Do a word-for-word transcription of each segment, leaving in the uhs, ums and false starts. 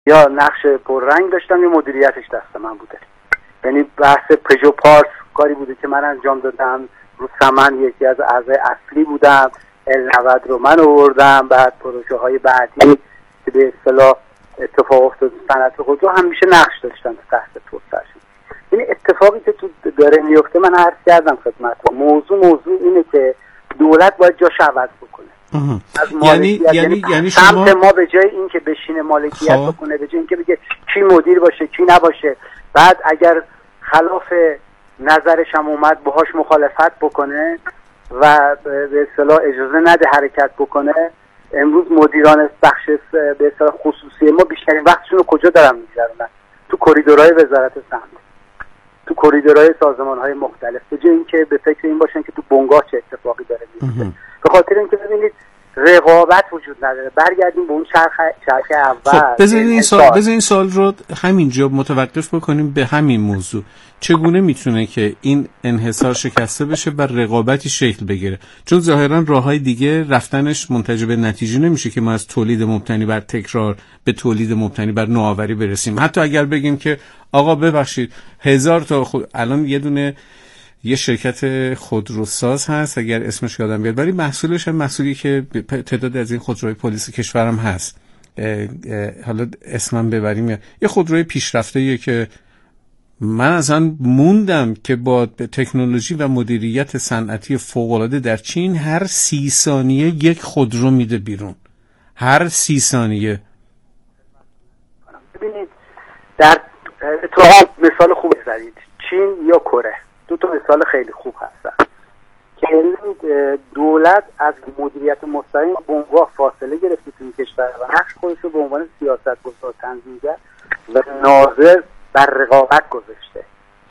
یا نقش پررنگ داشتم یا مدیریتش دست من بوده. یعنی بحث پژو پارس کاری بوده که من انجام دادم، رو سمن یکی از اعضای اصلی بودم، ال نود رو من آوردم، بعد پروژه های بعدی که به اصطلاح اتفاق افتاد صنعت خودرو همیشه نقش داشتن تحت توسعه‌اش. این اتفاقی که تو داره میفته من عرض کردم خدمتتون، موضوع موضوع اینه که دولت باید جاش عوض بکنه. یعنی یعنی یعنی شما ما به جای اینکه بشینه مالکیت خواه. بکنه، به جای اینکه بگه کی مدیر باشه کی نباشه، بعد اگر خلاف نظرش هم اومد باهاش مخالفت بکنه و به اصطلاح اجازه نده حرکت بکنه. امروز مدیران بخش به اصطلاح خصوصی ما بیشترین وقتشون رو کجا دارن می‌گذرونن؟ تو کریدورهای وزارت سمت، تو کریدورهای سازمان‌های مختلف، به جای اینکه به فکر این باشن که تو بنگاه چه اتفاقی داره میفته. به خاطر اینکه ببینید رقابت وجود نداره. برگردیم به اون چرخ چرخ اول. خب بذارید این سوال بذارید این سوال رو همینجا متوقف بکنیم به همین موضوع. چگونه میتونه که این انحصار شکسته بشه و رقابتی شکل بگیره؟ چون ظاهرا راههای دیگه رفتنش منتج به نتیجه نمیشه که ما از تولید مبتنی بر تکرار به تولید مبتنی بر نوآوری برسیم. حتی اگر بگیم که آقا ببخشید هزار تا خود... الان یه دونه یه شرکت خودروساز هست اگر اسمش یادم بیاد، ولی محصولش هم محصولی که تعداد از این خودروهای پلیس کشورم هست، اه اه حالا اسمم ببریم، یه خودروی پیشرفته‌ایه که من اصلا موندم که با تکنولوژی و مدیریت صنعتی فوق‌العاده در چین هر سی ثانیه یک خودرو میده بیرون. هر سی ثانیه. ببینید در تو مثال خوب زدید، چین یا کره، دو تا مثال خیلی خوب هستن که دولت از مدیریت مستقیم بنگاه فاصله گرفته تو این کشور و نقش خودش رو به عنوان سیاستگزار تنظیمگر و ناظر بر رقابت گذاشته.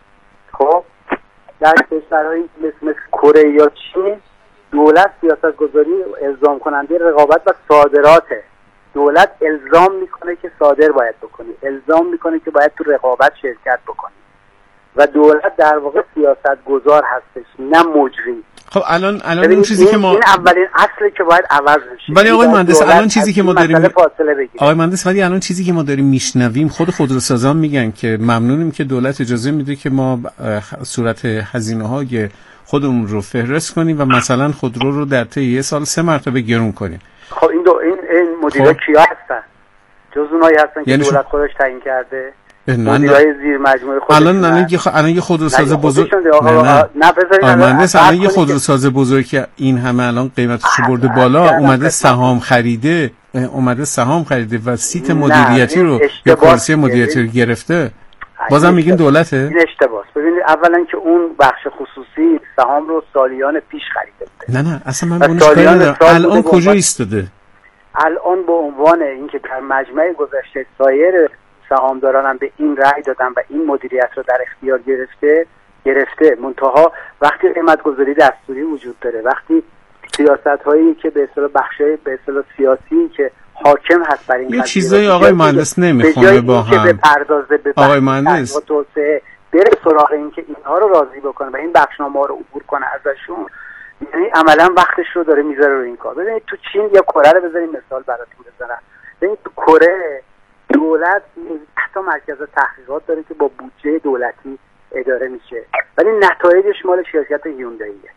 خب در کشورهایی مثل مثل کره یا چین دولت سیاستگذاری الزام کننده رقابت و صادراته. دولت الزام میکنه که صادر باید بکنی، الزام میکنه که باید تو رقابت شرکت بکنی و دولت در واقع سیاستگزار هستش نه مجری. خب الان الان این چیزی این که ما این اولین اصلی که باید عوض بشه. ولی آقای مهندس الان چیزی که ما داریم آقای مهندس ولی الان چیزی که ما داریم میشنویم خود خودروسازان میگن که ممنونیم که دولت اجازه میده که ما صورت هزینه‌های خودمون رو فهرست کنیم و مثلا خودرو رو در طی یه سال سه مرتبه گرون کنیم. خب این دو این این مدیرا کیا هستن؟ جز اونایی هستن که دولت خودش تعیین کرده. مدیرای زیر مجموعه خودش. الان نه یه الان یه خودروساز بزرگ نه نه بذارید مهندس الان یه خودروساز بزرگ که این همه الان قیمتش برده بالا اومده سهام خریده اومده سهام خریده و سیت مدیریتی رو یا کرسی مدیریتی رو گرفته. بازم میگین دولته؟ این اشتباهه. ببینید اولا که اون بخش خصوصی سهام رو سالیان پیش خریده بود. نه نه اصلا من به اونش کاری ندارم. الان کجا ایستاده؟ الان به عنوان اینکه در مجمع گذشته سایر سهامداران هم به این رأی دادن و این مدیریت رو در اختیار گرفته گرفته منتها وقتی قیمت گذاری دستوری وجود داره، وقتی سیاست هایی که به اصطلاح بخشای به اصطلاح سیاسی که حاکم هست بر این یه چیزایی آقای مهندس نمیخونه با هم به پردازه به آقای مهندس توسعه بره سراغ این که اینها رو راضی بکنه و این بخشنامه ها رو عبور کنه ازشون، یعنی عملا وقتش رو داره میذاره رو این کار. ببینید تو چین یا کره رو بذاریم مثال براتون بزنم. ببینید تو کره دولت حتی مرکز تحقیقات داره که با بودجه دولتی اداره میشه، ولی نتایجش مال شرکت هیونداییه.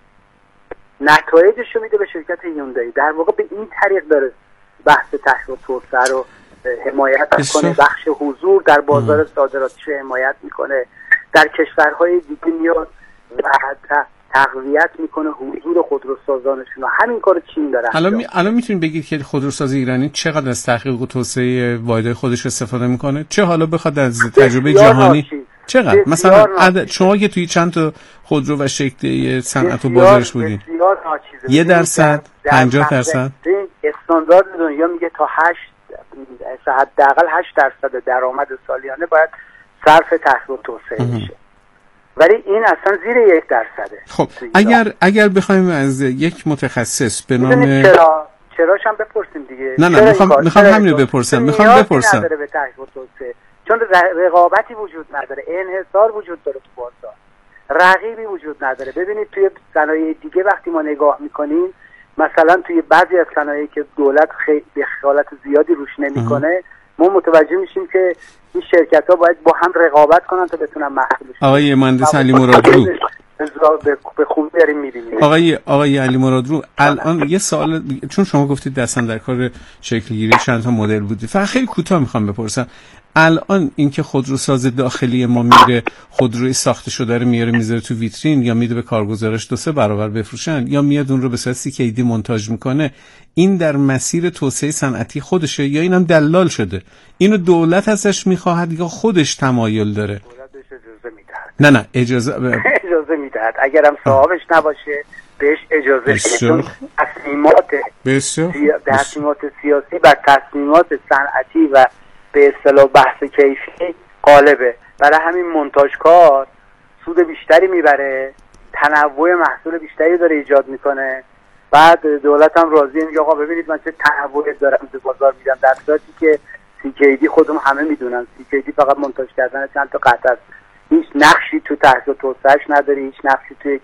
نتایجش رو میده به شرکت هیوندایی. در واقع به این طریق داره بحث تحقیق توسعه رو حمایت میکنه، بخش حضور در بازار صادراتیش رو حمایت میکنه، در کشورهای دیگه میاد و تقویت میکنه حضور خودروسازانشون. همین کارو چین داره. الان می... الان میتونید بگید که خودروساز ایرانی چقدر از تحقیق و توسعه واحدهای خودش استفاده میکنه؟ چه حالا بخواد از تجربه جهانی ناشید. چقدر مثلا عدد شما که توی چند تا خودرو و شکل صنعت و بازارش بودین؟ یه درصد، پنجاه درصد. استاندارد دنیا میگه تا هشت حداقل هشت درصد درآمد سالیانه باید صرف تحقیق و توسعه بشه. ولی این اصلا زیر یک درصده. خب اگر اگر بخوایم از یک متخصص به نام چرا چراش هم بپرسیم دیگه. نه نه میخوام میخوام همین رو بپرسم. میخوام بپرسم. نداره به تحقیق و توسعه. چون رقابتی وجود نداره، انحصار وجود داره تو بازار، رقیبی وجود نداره. ببینید توی صنایع دیگه وقتی ما نگاه میکنیم، مثلا توی بعضی از صنایعی که دولت خیلی به خالت زیادی روش نمیکنه، ما متوجه میشیم که این شرکت ها باید با هم رقابت کنن تا بتونن محصولش. آقای مهندس علی مرادرو به خوبی داریم می‌بینیم. آقای آقای علی مرادرو الان یه سوال، چون شما گفتید دستن در کار شکل‌گیری چند تا مدل بودی، فقط خیلی کوتاه میخوام بپرسم، الان اینکه خودروساز داخلی ما میره خودروی ساخته شده رو میاره میذاره تو ویترین، یا میده به کارگزارش دو سه برابر بفروشن، یا میاد اون رو به صورت سی کی دی مونتاژ میکنه، این در مسیر توسعه صنعتی خودشه یا اینم دلال شده؟ اینو دولت ازش میخواهد یا خودش تمایل داره؟ دولت بهش اجازه میدهد. نه نه اجازه ب... اجازه میدهد، اگرم صاحبش نباشه بهش اجازه میده، چون تصمیمات تصمیمات سیاسی و تصمیمات صنعتی و به اصطلاح بحث کیفی غالبه. برای همین منتاژکار سود بیشتری میبره، تنوع محصول بیشتری داره ایجاد میکنه، بعد دولت هم راضیه، میگه آقا ببینید من چه تنوعی دارم به بازار میدم، در صورتی که سی کی دی خودم همه میدونن سی کی دی فقط منتاژ کردن چند تا قطعه است، هیچ نقشی تو تحقیق و توسعهش نداری، هیچ نقشی تو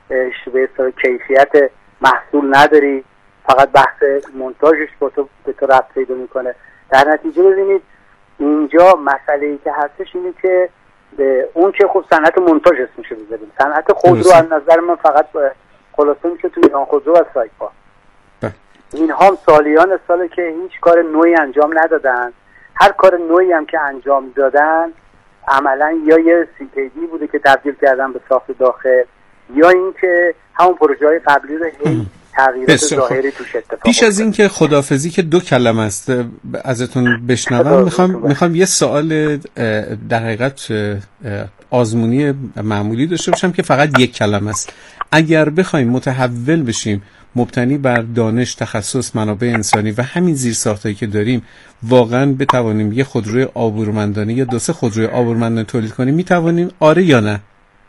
به اصطلاح کیفیت محصول نداری، فقط بحث منتاژش با تو به تو ربط پیدا میکنه. در نتیجه ببینید اینجا مسئله‌ای که هستش اینه که اون که خب صنعت منتاژ اسمش رو بذاریم، صنعت خودرو از نظر من فقط خلاصه میشه تو ایران خودرو و سایپا. اینها هم سالیان ساله که هیچ کار نوعی انجام ندادن، هر کار نوعی هم که انجام دادن عملا یا یه سی کی دی بوده که تبدیل کردن به ساخت داخل، یا اینکه همون پروژه‌های قبلی رو هی تغییرات ظاهری توش اتفاق. پیش از این که خداحافظی که دو کلمه است ازتون بشنوم، میخوام میخوام یه سوال در حقیقت آزمونی معمولی داشته باشم که فقط یک کلمه است. اگر بخوایم متحول بشیم مبتنی بر دانش، تخصص، منابع انسانی و همین زیرساختایی که داریم، واقعا بتوانیم یه خودروی آبرومندانه یا دو سه خودروی آبرومندانه تولید کنیم؟ میتوانیم آره یا نه؟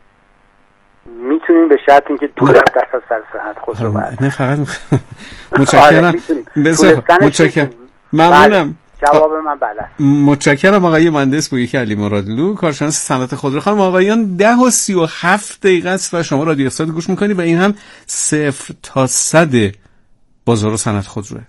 میتونیم به شرط اینکه دور از دست از صحت خودرو باشه. نه فقط متشکرم. بسیار متشکرم. ممنونم. جواب من بله. متشکرم آقای مهندس بویک علی مرادلو، کارشناس صنعت خودرو. خانم آقایان، ده و سی و هفت دقیقه است و شما رادیو استاد گوش میکنید و این هم صفر تا صد بازار و صنعت خودروه.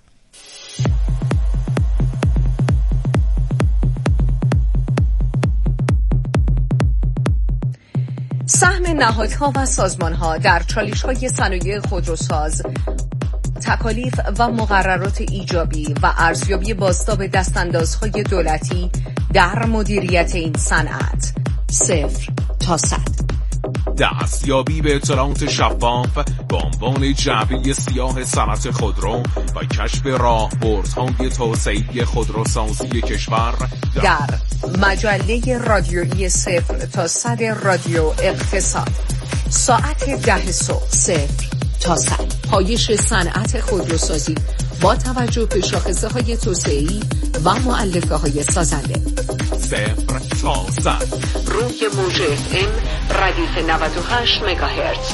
سهم نهادها و سازمانها در چالش‌های صنایع خودروساز، تکالیف و مقررات ایجابی و ارزیابی بازتاب دستاندازهای دولتی در مدیریت این صنعت، صفر تا صد. دستیابی به اطلاعات شفاف به عنوان جعبه سیاه صنعت خودرو و کشف راهبردهای توسعه‌ای خودروسازی کشور در مجله رادیویی صفر تا صد رادیو اقتصاد، ساعت ده صبح. صفر تا صد. پایش صنعت خودروسازی با توجه به شاخصه‌های توسعه‌ای و مؤلفه‌های سازنده. صفر تا صد. روی موج اف ام ردیف نود و هشت مگاهرتز.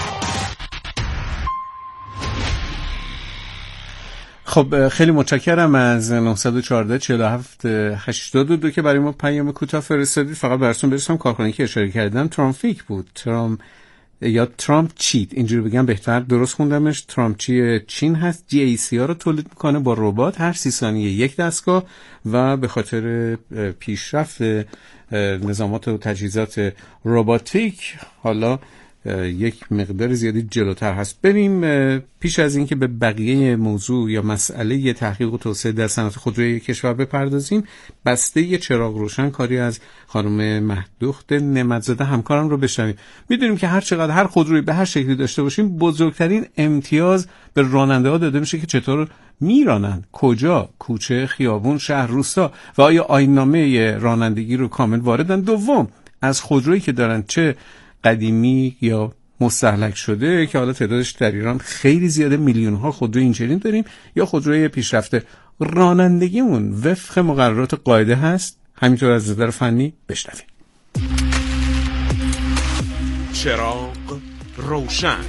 خب خیلی متشکرم از نه یک چهار چهار هفت هشتاد و دو که برای ما پیام کوتاه فرستادید. فقط براتون برسم کارخانه‌ای که اشاره کردم ترامفیک بود. ترام یا ترامپ چیت، اینجوری بگم بهتر، درست خوندمش. ترامپ چی چین هست، جی ای سی ها رو تولید میکنه با ربات، هر سی ثانیه یک دستگاه، و به خاطر پیشرفت نظامات و تجهیزات رباتیک حالا یک مقدار زیادی جلوتر هست. بریم پیش از اینکه به بقیه موضوع یا مسئله تحقیق و توسعه در صنعت خودروی کشور بپردازیم، بسته چراغ روشن کاری از خانم مهدوخت نعمت‌زاده همکارم رو بشنویم. میدونیم که هر چقدر هر خودرویی به هر شکلی داشته باشیم، بزرگترین امتیاز به راننده ها داده میشه که چطور میرانن، کجا، کوچه، خیابون، شهر، روستا، و آیا آیین‌نامه رانندگی رو کامل واردن. دوم، از خودرویی که دارن، چه قدیمی یا مستهلک شده که حالا تعدادش در ایران خیلی زیاده، میلیون ها خودروی اینچنین داریم، یا خودروی پیشرفته، رانندگیمون وفق مقررات قاعده هست. همینطور از نظر فنی بشنویم. چراغ روشن.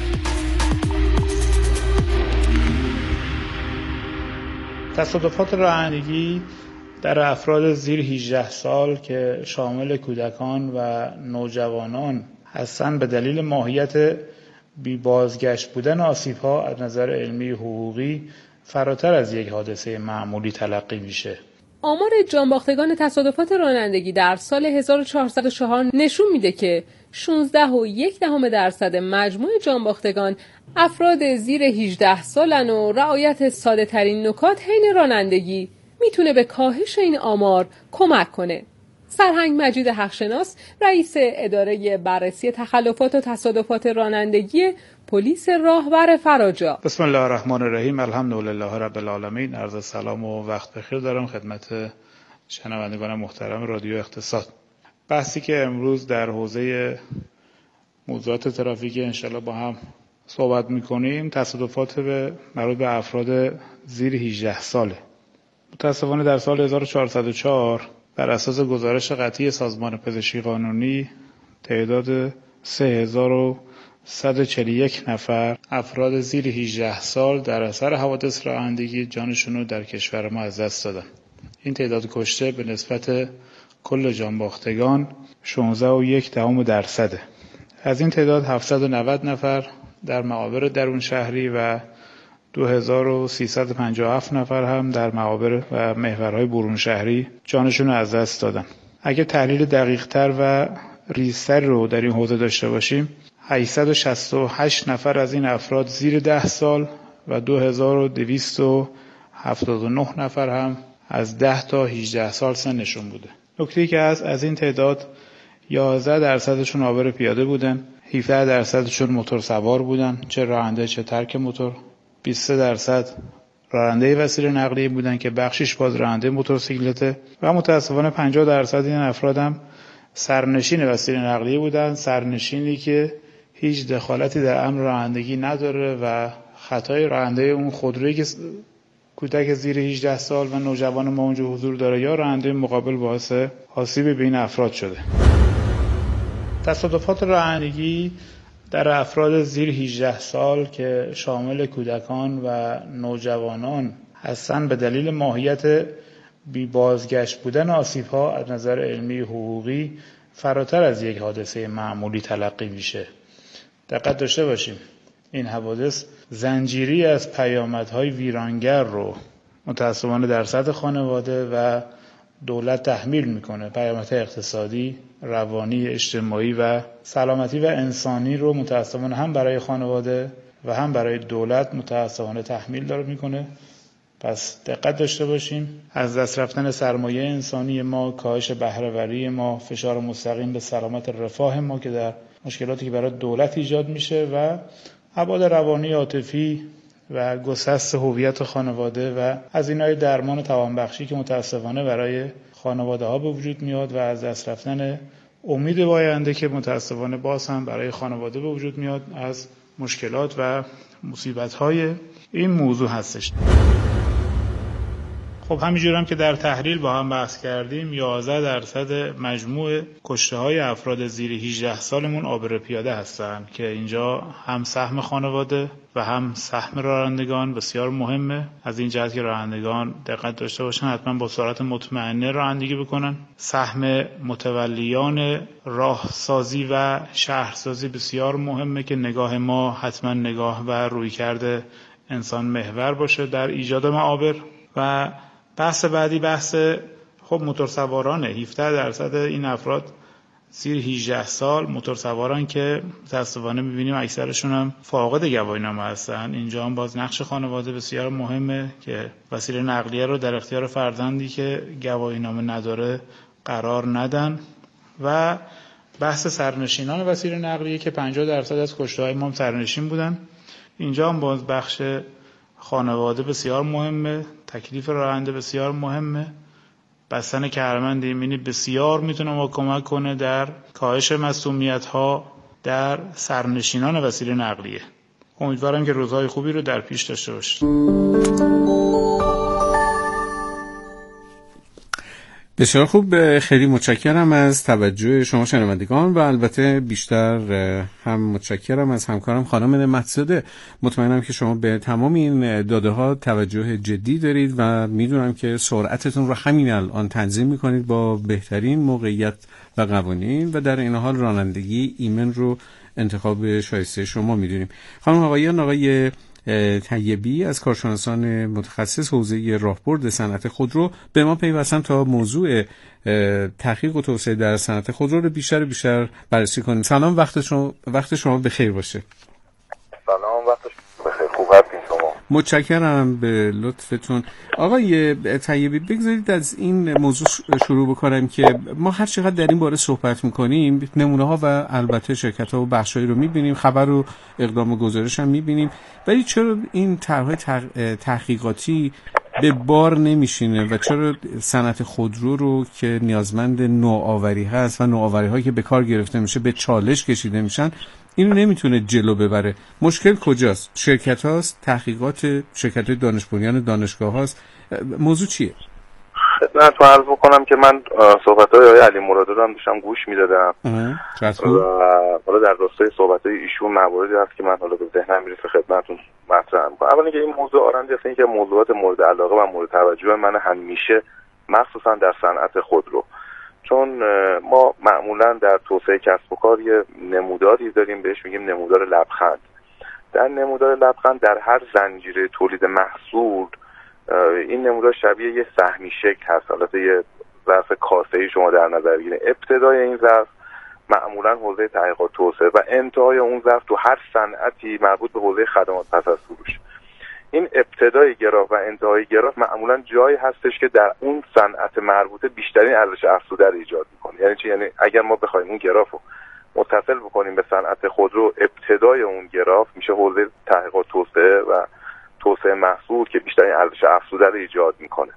تصادفات رانندگی در افراد زیر هجده سال که شامل کودکان و نوجوانان هستند به دلیل ماهیت بی بازگشت بودن آسیب‌ها از نظر علمی حقوقی فراتر از یک حادثه معمولی تلقی میشه. آمار جانباختگان تصادفات رانندگی در سال هزار و چهارصد و چهار نشون میده که شانزده و یک دهم درصد مجموع جانباختگان افراد زیر هجده سالن و رعایت ساده ترین نکات حین رانندگی میتونه به کاهش این آمار کمک کنه. سرهنگ مجید حقشناس، رئیس اداره بررسی تخلفات و تصادفات رانندگی پلیس راهور فراجا: بسم الله الرحمن الرحیم، الحمدلله رب العالمین. عرض سلام و وقت بخیر دارم خدمت شنوندگان محترم رادیو اقتصاد. بحثی که امروز در حوزه موضوعات ترافیکی انشالله با هم صحبت میکنیم تصادفات به مربوط به افراد زیر هجده ساله. متاسفانه در سال هزار و چهارصد و چهار بر اساس گزارش قطعی سازمان پزشکی قانونی تعداد سه هزار و صد و چهل و یک نفر افراد زیر هجده سال در اثر حوادث رانندگی جانشون رو در کشور ما از دست دادن. این تعداد کشته به نسبت کل جانباختگان شانزده و یک دهم درصده. از این تعداد هفتصد و نود نفر در معابر درون شهری و دو هزار و سیصد و پنجاه و هفت نفر هم در معابر و محورهای برون شهری جانشون رو از دست دادن. اگه تحلیل دقیق‌تر و ریزتر رو در این حوزه داشته باشیم، هشتصد و شصت و هشت نفر از این افراد زیر ده سال و دو هزار و دویست و هفتاد و نه نفر هم از ده تا هجده سال سنشون بوده. نکته‌ای که هست از این تعداد یازده درصدشون عابر پیاده بودن، هفده درصدشون موتور سوار بودن، چه راننده چه ترک موتور، بیست و سه درصد راننده وسیله نقلیه بودن که بخشش باز راننده موتورسیکلته و متاسفانه پنجاه درصد این افراد هم سرنشین وسیله نقلیه بودن، سرنشینی که هیچ دخالتی در امر رانندگی نداره و خطای راننده اون خودرویی که کودک زیر هجده سال و نوجوان ما اونجا حضور داره یا راننده مقابل باعث آسیب به این افراد شده. تصادفات رانندگی در افراد زیر هجده سال که شامل کودکان و نوجوانان هستند به دلیل ماهیت بی بازگشت بودن آسیب‌ها از نظر علمی حقوقی فراتر از یک حادثه معمولی تلقی میشه. دقت داشته باشیم این حوادث زنجیری از پیامدهای ویرانگر رو متأسفانه در سطح خانواده و دولت تحمیل میکنه. پیامدهای اقتصادی، روانی، اجتماعی و سلامتی و انسانی رو متأسفانه هم برای خانواده و هم برای دولت متأسفانه تحمیل داره میکنه. پس دقت داشته باشیم. از دست رفتن سرمایه انسانی ما، کاهش بهره‌وری ما، فشار مستقیم به سلامت رفاه ما که در مشکلاتی که برای دولت ایجاد میشه و ابعاد روانی، عاطفی و گسست هویت خانواده و هزینه‌های درمان و توانبخشی که متاسفانه برای خانواده ها به وجود میاد و از دست رفتن امید به آینده که متاسفانه باز هم برای خانواده به وجود میاد از مشکلات و مصیبت‌های این موضوع هستش. خب همینجور هم که در تحلیل با هم بحث کردیم، یازده درصد مجموع کشته های افراد زیر هجده سالمون عابر پیاده هستن که اینجا هم سهم خانواده و هم سهم رانندگان بسیار مهمه. از این جهت که رانندگان دقت داشته باشن، حتما با سرعت مطمئنه رانندگی بکنن. سهم متولیان راهسازی و شهرسازی بسیار مهمه که نگاه ما حتما نگاه و رویکرد انسان محور باشه در ایجاد معابر. و بحث بعدی بحث خب موتورسوارانه. هفده درصد این افراد زیر هجده سال موتورسواران که متاسفانه می‌بینیم اکثرشون هم فاقد گواهینامه هستن. اینجا هم باز نقش خانواده بسیار مهمه که وسیله نقلیه رو در اختیار فرزندی که گواهینامه نداره قرار ندن. و بحث سرنشینان وسیله نقلیه که پنجاه درصد از کشته‌های ما سرنشین بودن. اینجا هم باز بخش خانواده بسیار مهمه، تکلیف راننده بسیار مهمه. بستن کمربند ایمنی بسیار میتونه ما کمک کنه در کاهش مسئولیت‌ها در سرنشینان وسیله نقلیه. امیدوارم که روزهای خوبی رو در پیش داشته باشید. بسیار خوب، خیلی متشکرم از توجه شما شنوندگان و البته بیشتر هم متشکرم از همکارم خانم نعمت‌زاده. مطمئنم که شما به تمام این داده ها توجه جدی دارید و میدونم که سرعتتون رو همین الان تنظیم میکنید با بهترین موقعیت و قوانین و در این حال رانندگی ایمن رو انتخاب شایسته شما میدونیم. خانم آقایان، آقای طیبی از کارشناسان متخصص حوزه راهبرد صنعت خودرو به ما پیوستن تا موضوع تحقیق و توسعه در صنعت خودرو رو بیشتر و بیشتر بررسی کنیم. سلام، وقت شما وقت شما بخیر باشه. سلام، وقت شما بخیر. خوب هستین شما؟ متشکرم به لطفتون. آقای طیبی، بگذارید از این موضوع شروع بکنم که ما هر چقدر در این باره صحبت میکنیم نمونه ها و البته شرکت ها و بخشایی رو میبینیم، خبر و اقدام و گزارش هم میبینیم، ولی چرا این طرح تحقیقاتی به بار نمیشینه و چرا صنعت خودرو رو که نیازمند نوآوری هست و نوآوری هایی که به کار گرفته میشه به چالش کشیده میشن اینو نمیتونه جلو ببره؟ مشکل کجاست؟ شرکت هاست؟ تحقیقات شرکت های دانش بنیان دانشگاه هاست؟ موضوع چیه؟ خدمتتون عرض بکنم که من صحبت های آقای علی مرادی رو هم داشتم گوش میدادم و حالا در راستای صحبت های ایشون مواردی هست که من حالا به ذهنم میرسه خدمتتون مطرح میکنم. اولا اینکه این موضوع آرندی هست، اینکه موضوعات مورد علاقه و مورد توجه من همیشه مخصوصا در صنعت خودرو، چون ما معمولا در توسعه کسب و کار یه نموداری داریم بهش میگیم نمودار لبخند. در نمودار لبخند در هر زنجیره تولید محصول این نمودار شبیه یه سهمی شکل هست، حالت یه ظرف کاسه‌ای شما در نظر بگیرید. ابتدای این ظرف معمولا حوزه تحقیقات توسعه و انتهای اون ظرف تو هر صنعتی مربوط به حوزه خدمات پس از فروش. این ابتدای گراف و انتهای گراف معمولا جایی هستش که در اون صنعت مربوطه بیشترین ارزش افزوده رو ایجاد میکنه. یعنی چی؟ یعنی اگر ما بخوایم اون گراف رو متصل بکنیم به صنعت خودرو، ابتدای اون گراف میشه حوزه تحقیقات توسعه و توسعه محصول که بیشترین ارزش افزوده رو ایجاد میکنه.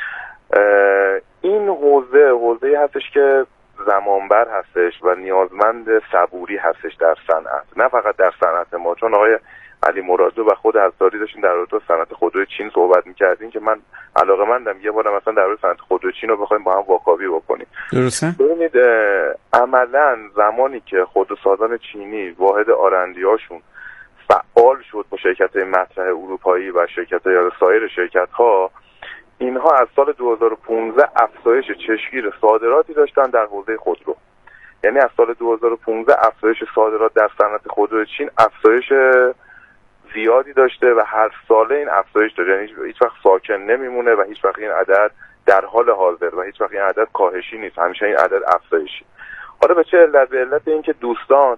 این حوزه حوزه‌ای هستش که زمانبر هستش و نیازمند صبوری هستش در صنعت، نه فقط در صنعت ما. چون آقای علی مرادی و خود حضاری داشتیم در رابطه با صنعت خودروی چین صحبت می‌کردیم که من علاقه‌مندم یه بار مثلا در رابطه صنعت خودروی چین رو بخوایم با هم واکاوی بکنیم. درسته؟ ببینید عملاً زمانی که خودروسازان چینی واحد آرندی‌هاشون فعال شد با شرکت‌های مطرح اروپایی و شرکت‌های سایر شرکت‌ها، اینها از سال دو هزار و پانزده افزایش چشمگیر صادراتی داشتن در حوزه خودرو. یعنی از سال دو هزار و پانزده افزایش صادرات در صنعت خودرو چین افزایش زیادی داشته و هر ساله این افزایش داره، یعنی هیچ وقت ساکن نمیمونه و هیچ وقت این عدد در حال حاضر و هیچ وقت این عدد کاهشی نیست، همیشه این عدد افزایشی. حالا به چه علت؟ به علت اینکه دوستان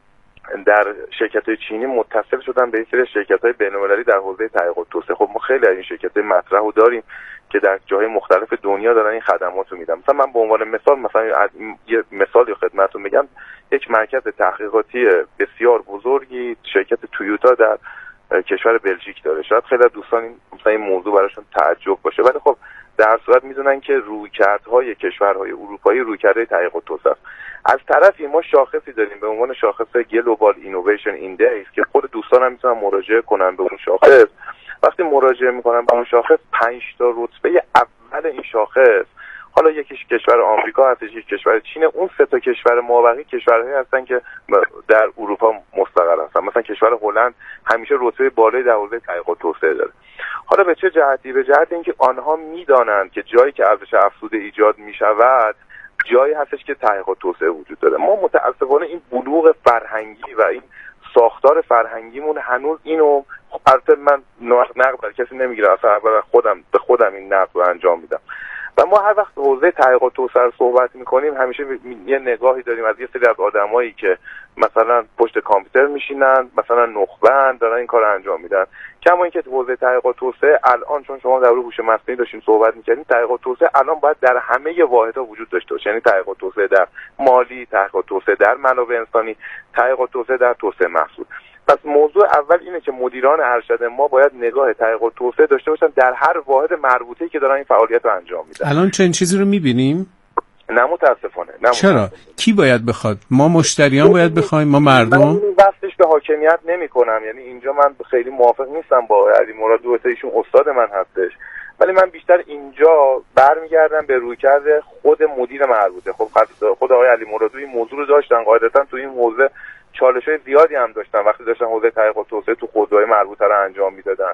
در شرکت‌های چینی متصل شدن به یک سری شرکت‌های بین‌المللی در حوزه تحقیقات توسعه. خب ما خیلی از این شرکت‌های مطرح رو داریم که در جاهای مختلف دنیا دارن این خدمات رو میدن. مثلا من به عنوان مثال مثلا یه مثالی خدمتتون میگم، یک مرکز تحقیقاتی بسیار بزرگی شرکت تویوتا در کشور بلژیک داره. شاید خیلی از دوستان این مثلا این موضوع براشون تعجب باشه، ولی خب در صورت میدونن که رویکردهای کشورهای اروپایی رویکردهای تحقیقات توسعه است. از طرفی ما شاخصی داریم به عنوان شاخص گلوبال اینویشن ایندکس که خود دوستان هم میتونن مراجعه کنن به اون شاخص. وقتی مراجعه میکنن به اون شاخص، پنج تا رتبه اول این شاخص، حالا یکیش کشور آمریکا هستش، یک کشور چین، اون سه تا کشور مابقی کشورهایی هستن که در اروپا مستقر هستن. مثلا کشور هلند همیشه رتبه بالای در حوزه تحقیقات توسعه داره. حالا به چه جهتی؟ به جهت اینکه آنها میدانند که جایی که ارزش افزوده ایجاد میشود جایی هستش که تحقیقات توسعه وجود داره. ما متاسفانه این بلوغ فرهنگی و این ساختار فرهنگیمون هنوز اینو، البته من نقد بر کسی نمیگیرم، اصلا خودم به خودم این نقد رو انجام میدم و ما هر وقت حوزه تحقیقات توسعه رو صحبت میکنیم همیشه یه نگاهی داریم از یه سری از آدمایی که مثلا پشت کامپیوتر میشینن، مثلا نخبه‌اند، دارن این کار انجام میدن. کما اینکه حوزه تحقیقات توسعه الان، چون شما در مورد هوش مصنوعی داشتیم صحبت میکردیم، تحقیقات توسعه الان باید در همه واحدها وجود داشته باشه. یعنی تحقیقات توسعه در مالی، تحقیقات توسعه در منابع انسانی، تحقیقات توسعه در توسعه محصول. پس موضوع اول اینه که مدیران ارشد ما باید نگاه تحقیقات توسعه داشته باشن در هر واحد مربوطه‌ای که دارن این فعالیت رو انجام میدن. الان چنین چیزی رو میبینیم؟ نه متاسفانه. نه چرا؟ متاسفانه. کی باید بخواد؟ ما مشتریان باید بخوایم؟ ما مردم؟ من وقتش به حاکمیت نمی کنم. یعنی اینجا من خیلی موافق نیستم با علی مراد دوسته، ایشون استاد من هستش، ولی من بیشتر اینجا برمیگردم به رویکرد خود مدیر مربوطه. خب خود آقای علی مراد این موضوع رو داشتن، قاعدتا تو این حوزه چالش‌های زیادی هم داشتن وقتی داشتن حوزه تحقیقات توسعه تو خودروهای مربوطه رو انجام میدادن.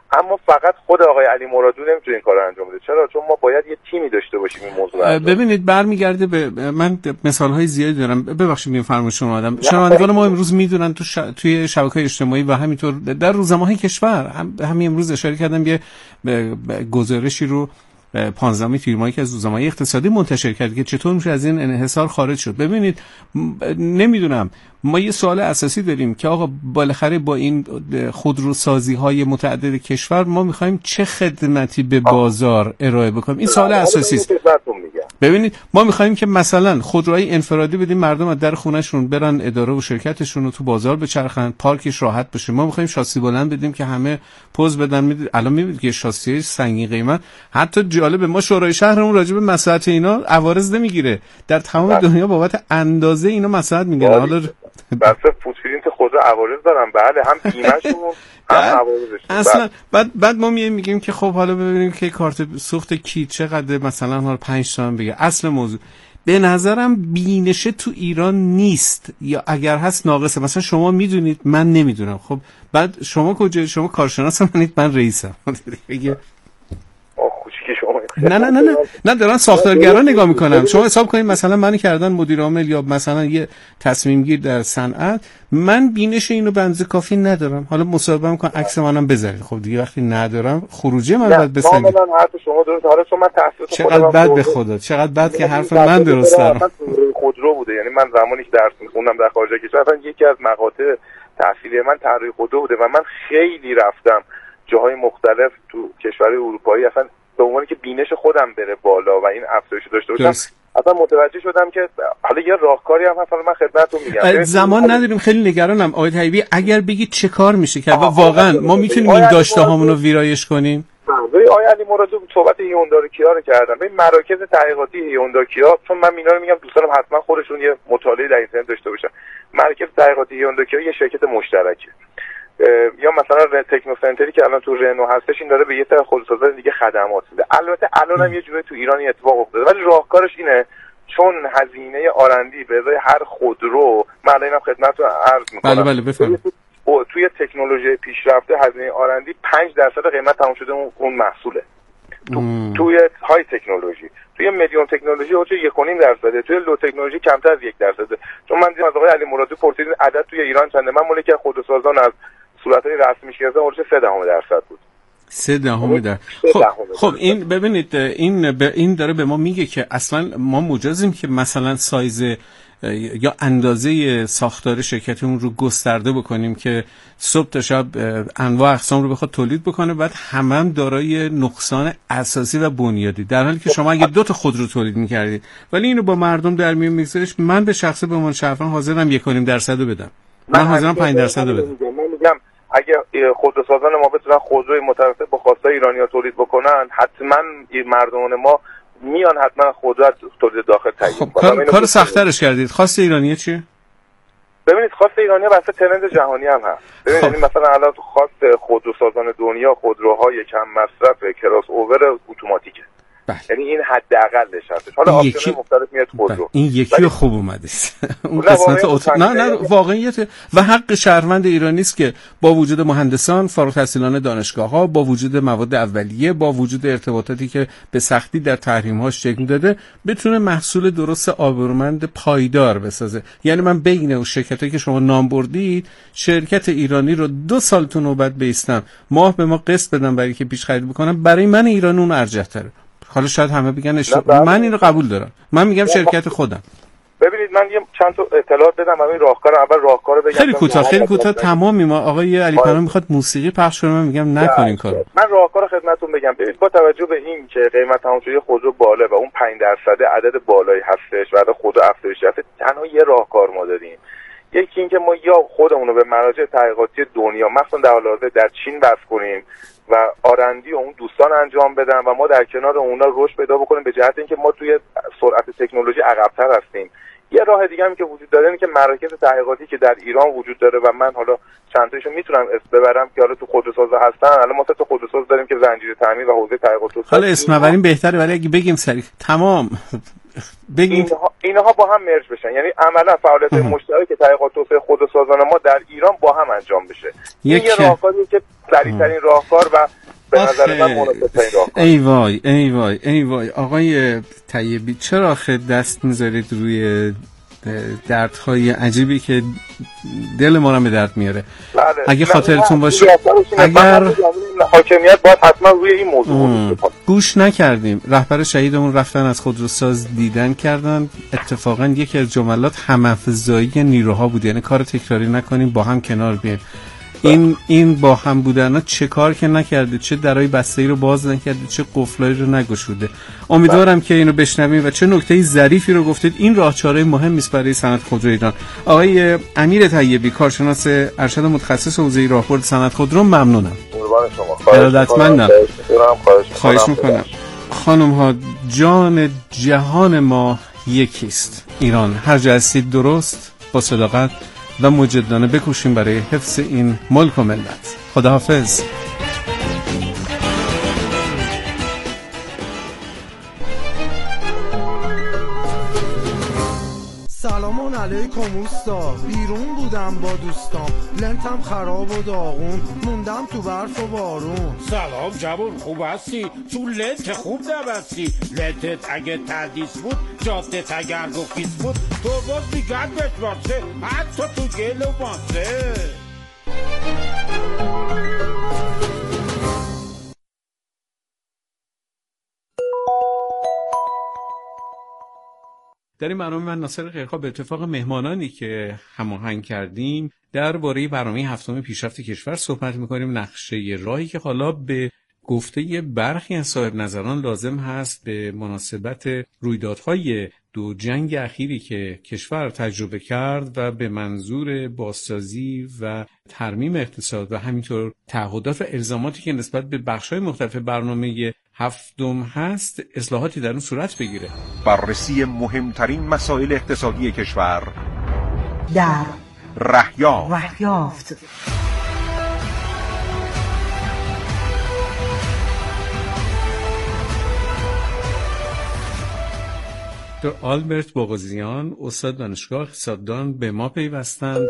اما فقط خود آقای علی مرادو نمیتونه این کارو انجام بده. چرا؟ چون ما باید یه تیمی داشته باشیم این موضوع. ببینید برمیگرده به من مثال‌های زیادی دارم، ببخشید این فرمایش شما آدم شنوندگان ما امروز میدونن تو ش... توی شبکه‌های اجتماعی و همینطور در روزنامه‌های کشور هم... همین امروز اشاره کردم یه گزارشی رو پانزدهم تیر ماهی که از روزنامه اقتصادی منتشر کرد که چطور میشه از این انحصار خارج شد. ببینید نمیدونم، ما یه سوال اساسی داریم که آقا بالاخره با این خودروسازی های متعدد کشور ما میخوایم چه خدمتی به بازار ارائه بکنیم؟ این سوال اساسی است. ببینید ما میخوایم که مثلا خودروهای انفرادی بدیم مردم از در خونهشون برن اداره و شرکتشون رو تو بازار بچرخن، پارکش راحت بشه. ما میخوایم شاسی بلند بدیم که همه پوز بدن. میدید الان میبینید که شاسی سنگین قیمت، حتی جالب ما شورای شهرمون راجع به مساحت اینا عوارض نمیگیره، در تمام دنیا بابت اندازه اینا مساحت میگیرن. حالا بس فوتپرینت خودرو عوارض دارن، بله، هم بیمه‌شون هم عوارضش. اصلا بعد بعد ما میایم میگیم که خب حالا ببینیم که کارت سوخت کی چقدر، مثلا حالا پنج تومن بگه. اصل موضوع به نظرم بینش تو ایران نیست، یا اگر هست ناقصه. مثلا شما میدونید من نمیدونم، خب بعد شما کجا؟ شما کارشناس منید، من رئیسم. بگه نه نه نه نه نه دارن ساختارگران نگاه میکنم. شما حساب کنید مثلا منو کردن مدیر عامل یا مثلا یه تصمیم گیر در صنعت، من بینش اینو به اندازه کافی ندارم. حالا مصاحبه میکنم عکس منم بذارید. خب دیگه وقتی ندارم خروجی من باید بسنجید. کاملا حرف شما درست. حالا چون من تحصیلات چقدر بد به خدا، چقدر بد که حرف من درست دارم. خودرو بوده، یعنی من زمانی که درس میخوندم در خارج کشور، اصلا یکی از مقاطع تحصیلی من طراحی خودرو بوده و من خیلی رفتم جاهای مختلف تو کشورهای اروپایی، اصلا به عنوانی که بینش خودم بره بالا و این افزایش داشته باشم. اصلا متوجه شدم که حالا یه راهکاری هم هست، من خدمتتون میگم. زمان نداریم، خیلی نگرانم آقای طیبی. اگر بگید چه کار میشه کرد و واقعا ما میتونیم این داشته هامون رو ویرایش کنیم. ببین آقای علی مرادو صحبت هیوندای کیا رو کردن. ببین مراکز تحقیقاتی هیوندای کیا، چون من اینا رو میگم دوستانم حتما خودشون یه مطالعه در اینترنت داشته باشن. مراکز تحقیقاتی هیوندای کیا یه شرکت مشترکه. یا مثلا تکنو سنتری که الان تو رنو هستش، این داره به یه طرح خودروسازی دیگه خدمات میده. البته الان هم یه جوری تو ایران اتفاق افتاده، ولی راهکارش اینه چون هزینه آرندی به ازای هر خودرو، من اینم خدمتتون عرض میکنم، بله بله بفرمایید، توی تکنولوژی پیشرفته هزینه آرندی پنج درصد قیمت تموم شده اون محصوله. تو توی های تکنولوژی، توی مدیوم تکنولوژی حدود یک و نیم درصده، توی لو تکنولوژی کمتر از یک درصده. چون من دیدم از آقای علی مرادو پرسیدین عدد توی ایران چنده، من موقعی که خودروسازان از صورتهای رسمیش گرفتم حدود سه دهم درصد بود. سه دهم در خب خب این ببینید این ب... این داره به ما میگه که اصلا ما مجازیم که مثلا سایز یا اندازه ساختار شرکتمون رو گسترده بکنیم که صبح تا شب انواع اقسام رو بخواد تولید بکنه، بعد همه هم دارای نقصان اساسی و بنیادی، در حالی که شما اگه دو تا خودرو تولید می‌کردید ولی اینو با مردم در میون میگذارش، من به شخصه به عنوان شهروند حاضرم یک و نیم درصد رو بدم، من حاضرم پنج درصد رو بدم. من میگم اگه خودروسازان ما بتونن خودروی متناسب با خواستای ایرانی‌ها تولید بکنن، حتما مردمان ما میان حتما خودرو تولید داخل تهیه خب کار, کار سخت‌ترش کردید. خواست ایرانیه چیه؟ ببینید خواست ایرانی‌ها واسه ترند جهانی هم هست. ببینید خب. مثلا الان خواست خودروسازان دنیا خودروهای کم مصرف کراس اوور اتوماتیکه. یعنی این حداقلش هست. حالا آپشن مختلف میاد خودرو. این یکی رو خوب اومده. اون قسمت اتو... نه نه واقعیت و حق شهروند ایرانی است که با وجود مهندسان فارغ التحصیلان دانشگاه‌ها، با وجود مواد اولیه، با وجود ارتباطاتی که به سختی در تحریم‌هاش شکل داده، بتونه محصول درست آبرومند پایدار بسازه. یعنی من بین اون شرکتایی که شما نام بردید، شرکت ایرانی رو دو سال تو نوبت بیستم، ماه به ما قسط بدن برای که پیش خرید بکنم، برای من ایران اون ارجح‌تره. حالا شاید همه بگن اشتباه، من اینو قبول دارم، من میگم شرکت خودم. ببینید من یه چند تا اطلاعات بدم از این راهکار. اول راهکارو بگم خیلی کوتاه خیلی کوتاه تمامی. ما آقای علی پناه میخواد موسیقی پخش کنه، من میگم نکنین کارو. من راهکارو خدمتتون بگم. ببینید با توجه به این که قیمت تمامشده خودرو بالا و اون پنج درصد عدد بالایی هستش و خودرو افزایش یافته، تنها یه راهکار ما داریم. یکی این که ما یا خودمون رو به مراجع تحقیقاتی دنیا مثلا در حال حاضر در چین بس کنیم و آرندی اون دوستان انجام بدن و ما در کنار اونا رشد پیدا بکنیم، به جهت اینکه ما توی سرعت تکنولوژی عقب‌تر هستیم. یه راه دیگه هم که وجود داره اینه که مراکز تحقیقاتی که در ایران وجود داره و من حالا چند تاشو میتونم اسم ببرم که حالا تو خودروسازا هستن. الان ما تو خودروساز داریم که زنجیره تامین و حوزه تحقیقات توسعه. حالا اسم ببریم بهتره، ولی اگه بگیم سریع تمام بگیم اینها, اینها با هم مرج بشن، یعنی عملا فعالیت مشترک تحقیقات توسعه خودروسازان ما در ایران با هم انجام بشه. این یه راهکاریه که سریع‌ترین راهکار و به نظر من مناسب‌ترین راهکار. ای وای ای وای ای وای آقای طیبی، چرا آخه دست میذارید روی دردهای عجیبی که دل ما رو به درد میاره؟ بله. اگه خاطرتون باشه اگر حاکمیت باید حتما روی این موضوع گوش نکردیم، رهبر شهیدمون رفتن از خودروساز دیدن کردن، اتفاقا یکی از جملات هم‌افزایی نیروها بود، یعنی کار تکراری نکنیم، با هم کنار بیایم. این این با هم بودن چه کار که نکرده، چه درای بسته‌ای رو باز نکرده، چه قفلایی رو نگشوده. امیدوارم که اینو بشنویم و چه نکته ظریفی رو گفتید. این راهچاره مهمی است برای صنعت خودرو ایران. آقای امیر طیبی، کارشناس ارشد متخصص حوزه راهبرد صنعت خودرو، ممنونم. قربان شما. ارادتمندم. خواهش می‌کنم. خانم ها، جان جهان ما یکیست، ایران. هر جا هستید درست با صداقت و مجدانه بکوشیم برای حفظ این ملک و ملت. خداحافظ. سلام علیکم اوستا، بیرون بودم با دوستام، لنتم خراب و داغون، موندم تو برف و بارون. سلام جوون، خوب هستی؟ تو لنت خوب نبستی، لنتت اگه تردیس بود، جاده تگرگ و خیس بود، تو باز بیگرد بشمارسه، حتی تو گل و ماسه. در این برنامه من ناصر خیرخواه به اتفاق مهمانانی که هماهنگ کردیم درباره برنامه هفتم پیشرفت کشور صحبت می‌کنیم. نقشه راهی که حالا به گفته برخی از صاحب نظران لازم هست به مناسبت رویدادهای دو جنگ اخیری که کشور تجربه کرد و به منظور بازسازی و ترمیم اقتصاد و همینطور تعهدات و الزاماتی که نسبت به بخش‌های مختلف برنامه هفتم هست، اصلاحاتی در اون صورت بگیره. بررسی مهمترین مسائل اقتصادی کشور در رهیافت رهیافت دکتر آلبرت بغوزیان، استاد دانشگاه اقتصاددان، به ما پیوستند.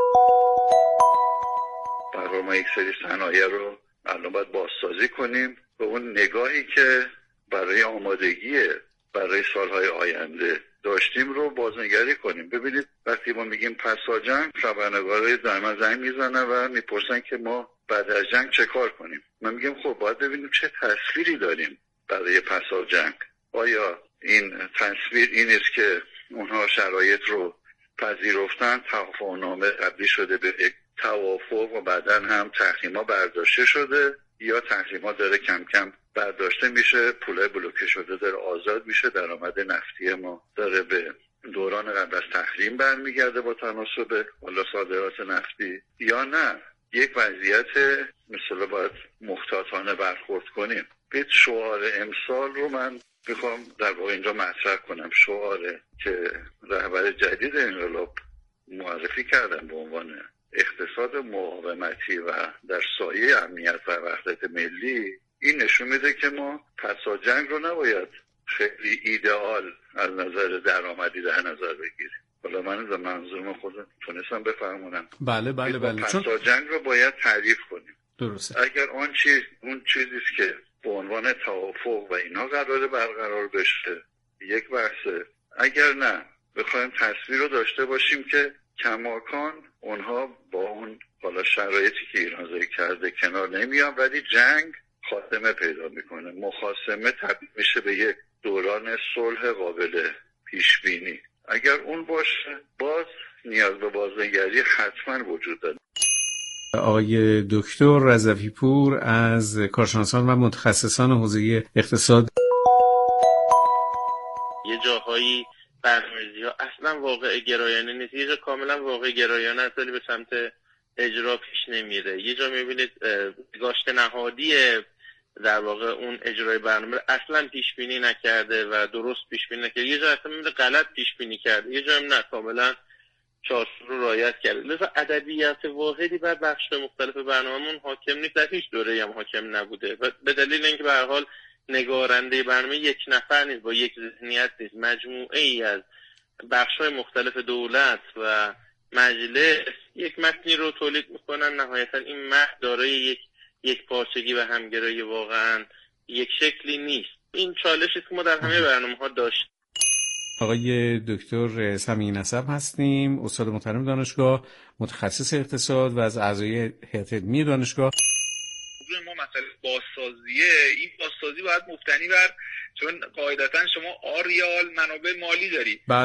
برنامه یک سری صنایع رو الان باید بازسازی کنیم به اون نگاهی که برای آمادگی برای سالهای آینده داشتیم رو بازنگری کنیم. ببینید وقتی ما میگیم پسا جنگ، خبرنگارای دائما زنگ میزنن و میپرسن که ما بعد از جنگ چه کار کنیم. من میگم خب باید ببینیم چه تصویری داریم برای پسا جنگ. آیا این تصویر این است که اونها شرایط رو پذیرفتن، توافقنامه تبدیل شده به یک توافق و بعداً هم تحریما برداشته شده، یا تحریما داره کم کم برداشته میشه، پولای بلوکه شده داره آزاد میشه، درآمد نفتی ما داره به دوران قبل از تحریم برمیگرده با تناسب حالا صادرات نفتی، یا نه یک وضعیت مثلا باید محتاطانه برخورد کنیم. به شعار امسال رو من میخوام در واقع اینجا مطرح کنم، شعاره که رهبر جدید انقلاب معرفی کردن به عنوان اقتصاد مقاومتی و در سایه امنیت و وحدت ملی. این نشون میده که ما پسا جنگ رو نباید خیلی ایدئال از نظر درآمدی در نظر بگیریم. حالا من از منظور خودم تونستم بفهمونم. بله بله بله. پسا چون... جنگ رو باید تعریف کنیم. درسته. اگر آن چیز اون چیزی که به عنوان توافق و اینا قراره برقرار بشه یک بحثه، اگر نه بخوایم تصویر رو داشته باشیم که کماکان اونها با اون حالا شرایطی که ایران زایی کرده کنار نمیان، ولی جنگ خاتمه پیدا میکنه، مخاصمه تبدیل میشه به یک دوران صلح قابل پیش بینی. اگر اون باشه باز نیاز به بازنگری حتما وجود داره. آقای دکتر رضوی پور از کارشناسان و متخصصان حوزه اقتصاد، یه جاهایی برنامه‌ریزی‌ها اصلا واقع گرایانه نیست، یه جا کاملا واقع گرایانه است ولی به سمت اجرا پیش نمیره. یه جا میبینید گاشت نهادی در واقع اون اجرای برنامه اصلا پیش بینی نکرده و درست پیش بینی نکرده، یه جا اصلا میبینید غلط پیش بینی کرده، یه جا هم نه کاملا چارچوب رو رعایت کرده. لذا ادبیات واحدی بر بخش مختلف برنامه‌مون حاکم نیست، در هیچ دوره‌ای هم حاکم نبوده و به دلیل اینکه به هر حال نگارنده برنامه یک نفر نیست، با یک ذهنیت نیست، مجموعه ای از بخش‌های مختلف دولت و مجلس یک متنی رو تولید میکنن. نهایتا این متن دارای یک یک پارچگی و همگرایی واقعا یک شکلی نیست. این چالشی که ما در همه برنامه‌ها داشتیم. آقای دکتر سمیع نسب هستیم، استاد محترم دانشگاه، متخصص اقتصاد و از اعضای هیئت علمی دانشگاه. ما مسئله بازسازیه، این بازسازی باید مبتنی بر، چون قاعدتا شما آر ریال منابع مالی داری.